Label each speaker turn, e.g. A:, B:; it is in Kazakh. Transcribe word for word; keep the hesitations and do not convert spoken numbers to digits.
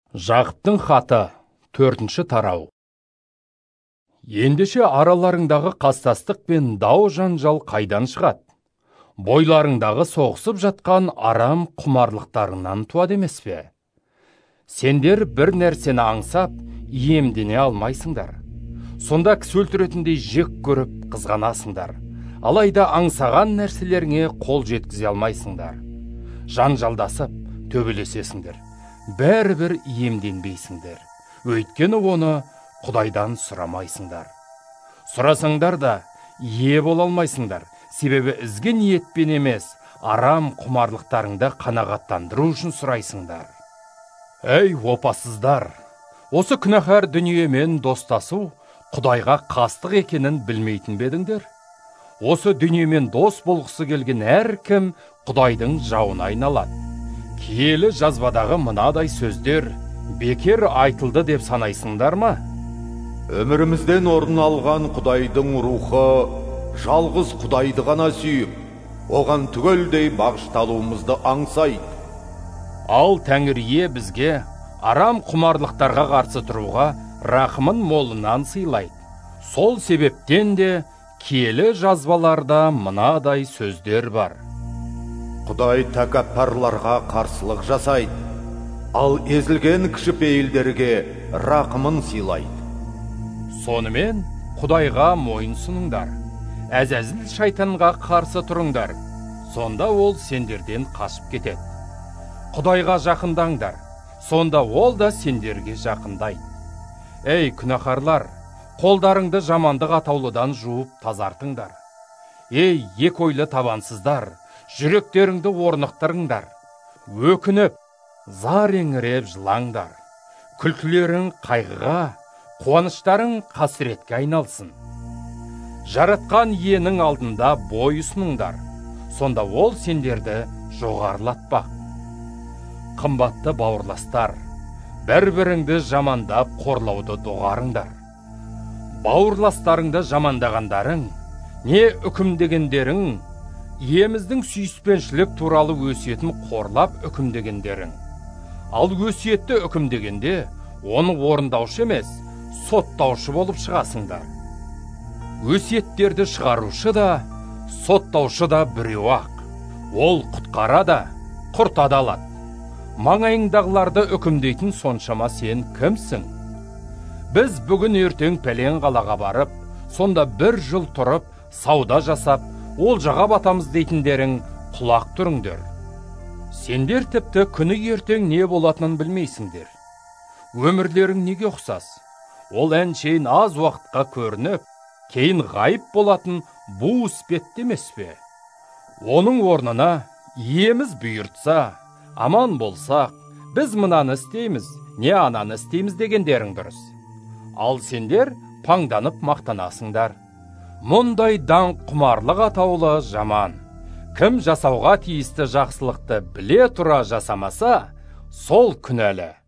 A: Жақыптың хаты, төртінші тарау. Ендеше араларыңдағы қастастық пен дау жанжал қайдан шығады? Бойларыңдағы соғысып жатқан арам құмарлықтарыңнан туады емес пе? Сендер бір нәрсені аңсап, иемдене алмайсыңдар. Сонда кісі өлтіретіндей жек көріп қызғанасыңдар. Алайда аңсаған нәрселеріңе қол жеткізе алмайсыңдар. Жанжалдасып, төбелесесіңдер. Бәрібір иемденбейсіңдер. Өйткені оны Құдайдан сұрамайсыңдар. Сұрасаңдар да ие бола алмайсыңдар. Себебі ізгі ниетпен емес, арам құмарлықтарыңды қанағаттандыру үшін сұрайсыңдар. Әй опасыздар! Осы күнәһар дүниемен достасу Құдайға қастық екенін білмейтін бе едіңдер? Осы дүниемен дос болғысы келген әркім Құдайдың жауына айналады. Киелі жазбадағы мынадай сөздер бекер айтылды деп санайсыңдар ма?
B: Өмірімізден орын алған Құдайдың рухы жалғыз Құдайды ғана сүйіп, оған түгелдей бағышталуымызды аңсайды.
A: Ал Тәңір ие бізге арам құмарлықтарға қарсы тұруға рақымын молынан сыйлайды. Сол себептен де киелі жазбаларда мынадай сөздер бар.
B: Құдай тәкаппарларға қарсылық жасайды, ал езілген кішіпейілдерге рақымын сыйлайды.
A: Сонымен Құдайға мойынсұныңдар, әзәзіл шайтанға қарсы тұрыңдар, сонда ол сендерден қашып кетеді. Құдайға жақындаңдар, сонда ол да сендерге жақындайды. Ей күнәһарлар, қолдарыңды жамандық атаулыдан жуып тазартыңдар. Ей екі ойлы табансыздар, жүректеріңді орнықтырыңдар. Өкініп, зар еңіреп жылаңдар. Күлкілерің қайғыға, қуаныштарың қасіретке айналсын. Жаратқан иенің алдында бой ұсыныңдар, сонда ол сендерді жоғарылатпақ. Қымбатты бауырластар, бір-біріңді жамандап қорлауды доғарыңдар. Бауырластарыңды жамандағандарың, не үкімдегендерің, иеміздің сүйіспеншілік туралы өсиетін қорлап үкімдегендерің. Ал өсиетті үкімдегенде, оны орындаушы емес, соттаушы болып шығасыңдар. Өсиеттерді шығарушы да, соттаушы да біреу ақ. Ол құтқара да, құрта да алады. Маңайыңдағыларды үкімдейтін соншама сен кімсің? Біз бүгін ертең пәлен қалаға барып, сонда бір жыл тұрып, сауда жасап, ол жаға батамыз дейтіндерің құлақ тұрыңдар. Сендер тіпті күні ертең не болатынын білмейсіңдер. Өмірлерің неге ұқсас? Ол әншейін аз уақытқа көрініп, кейін ғайып болатын бұл іспетті емес пе? Оның орнына иеміз бұйыртса, аман болсақ, біз мынаны істейміз, не ананы істейміз дегендерің дұрыс. Ал сендер паңданып мақтанасыңдар. Мұндай даңқ құмарлық атаулы жаман. Кім жасауға тиісті жақсылықты біле тұра жасамаса, сол күнәлі.